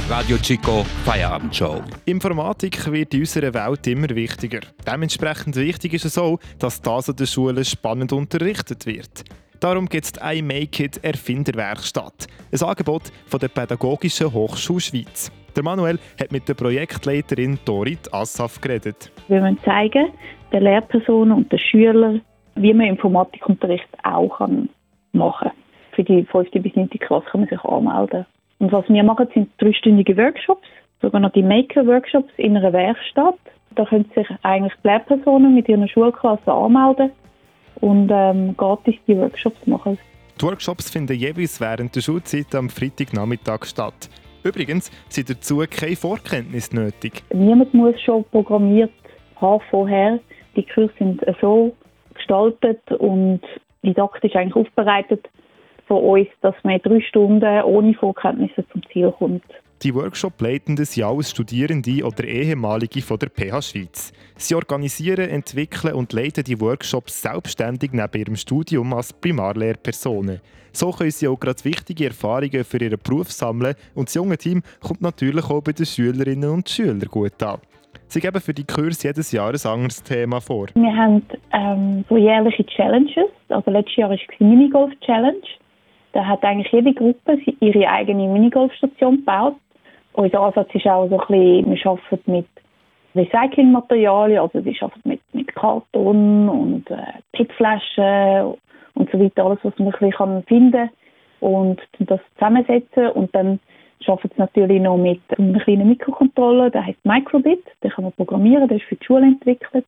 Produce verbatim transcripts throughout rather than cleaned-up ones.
Radio Chico Feierabendshow. Informatik wird in unserer Welt immer wichtiger. Dementsprechend wichtig ist es auch, dass das an den Schulen spannend unterrichtet wird. Darum gibt es die iMakeIt Erfinderwerkstatt, ein Angebot von der Pädagogischen Hochschule Schweiz. Der Manuel hat mit der Projektleiterin Dorit Assaf geredet. Wir wollen zeigen, den Lehrpersonen und den Schülern, wie man Informatikunterricht auch machen kann. Für die fünfte bis neunte Klasse kann man sich anmelden. Und was wir machen, sind dreistündige Workshops, sogenannte Maker-Workshops in einer Werkstatt. Da können sich eigentlich die Lehrpersonen mit ihren Schulklassen anmelden und ähm, gratis die Workshops machen. Die Workshops finden jeweils während der Schulzeit am Freitagnachmittag statt. Übrigens sind dazu keine Vorkenntnisse nötig. Niemand muss schon programmiert haben vorher. Die Kurse sind so gestaltet und didaktisch eigentlich aufbereitet von uns, dass man in drei Stunden ohne Vorkenntnisse zum Ziel kommt. Die Workshop-Leitenden sind alles Studierende oder Ehemalige von der P H Schweiz. Sie organisieren, entwickeln und leiten die Workshops selbstständig neben ihrem Studium als Primarlehrpersonen. So können sie auch gerade wichtige Erfahrungen für ihren Beruf sammeln und das junge Team kommt natürlich auch bei den Schülerinnen und Schülern gut an. Sie geben für die Kurse jedes Jahr ein anderes Thema vor. Wir haben ähm, so jährliche Challenges. Also letztes Jahr war es die Minigolf-Challenge. Da hat eigentlich jede Gruppe ihre eigene Minigolfstation gebaut. Unser Ansatz ist auch so ein bisschen, wir arbeiten mit Recyclingmaterialien, also wir arbeiten mit, mit Karton und äh, P E T-Flaschen und so weiter, alles, was man ein bisschen finden kann und das zusammensetzen. Und dann arbeiten wir natürlich noch mit einem kleinen Mikrocontroller, der heißt Microbit, den kann man programmieren, der ist für die Schule entwickelt.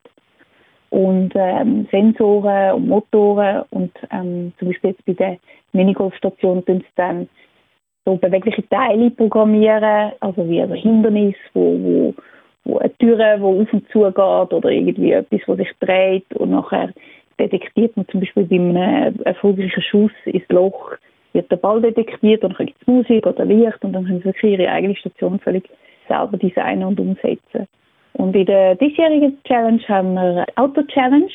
Und ähm, Sensoren und Motoren und ähm, zum Beispiel jetzt bei der Minigolfstation tun sie dann so bewegliche Teile programmieren, also wie ein Hindernis, wo, wo, wo eine Tür, die auf und zu geht oder irgendwie etwas, das sich dreht und nachher detektiert man zum Beispiel bei einem erfolgreichen Schuss ins Loch, wird der Ball detektiert und dann gibt es Musik oder Licht und dann können sie wirklich ihre eigene Station völlig selber designen und umsetzen. Und in der diesjährigen Challenge haben wir eine Auto-Challenge.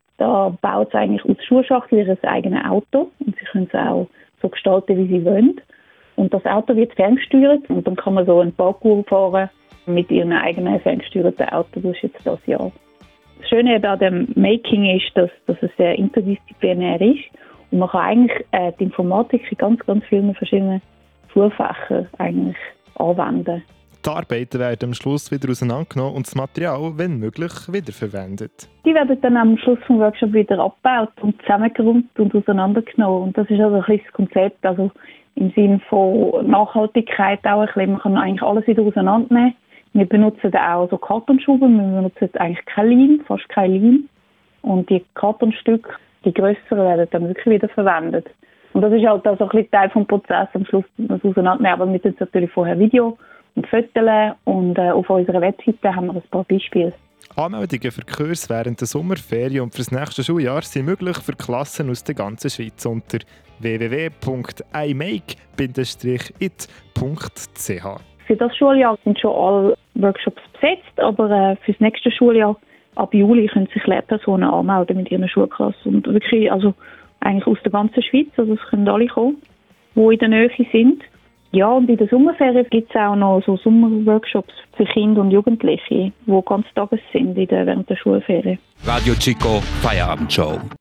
Da baut es eigentlich aus Schulschachtel ihr eigenes Auto und sie können es auch so gestalten, wie sie wollen. Und das Auto wird ferngesteuert und dann kann man so einen Parkour fahren mit ihrem eigenen ferngesteuerten Auto. Das ist jetzt das Jahr. Das Schöne an dem Making ist, dass, dass es sehr interdisziplinär ist und man kann eigentlich äh, die Informatik in ganz, ganz vielen verschiedenen Schulfächern eigentlich anwenden. Die Arbeiten werden am Schluss wieder auseinandergenommen und das Material, wenn möglich, wiederverwendet. Die werden dann am Schluss des Workshops wieder abgebaut und zusammengeräumt und auseinandergenommen. Und das ist also ein bisschen das Konzept, also im Sinne von Nachhaltigkeit auch ein bisschen. Man kann eigentlich alles wieder auseinandernehmen. Wir benutzen auch so Kartonschuben, wir benutzen eigentlich kein Leim, fast kein Leim. Und die Kartonstücke, die grösseren, werden dann wirklich wieder verwendet. Und das ist halt auch so ein bisschen Teil des Prozesses, am Schluss das auseinandernehmen. Aber wir tun natürlich vorher Video und Fotos und äh, auf unserer Webseite haben wir ein paar Beispiele. Anmeldungen für Kurse während der Sommerferien und für das nächste Schuljahr sind möglich für Klassen aus der ganzen Schweiz unter w w w punkt i make dash it punkt c h. Für das Schuljahr sind schon alle Workshops besetzt, aber äh, für das nächste Schuljahr ab Juli können sich Lehrpersonen anmelden mit ihren Schulklassen. Und wirklich, also eigentlich aus der ganzen Schweiz, also es können alle kommen, die in der Nähe sind. Ja, und in der Sommerferien gibt es auch noch so Sommerworkshops für Kinder und Jugendliche, die ganz tages sind in der, während der Schulferien. Radio Chico Feierabendshow.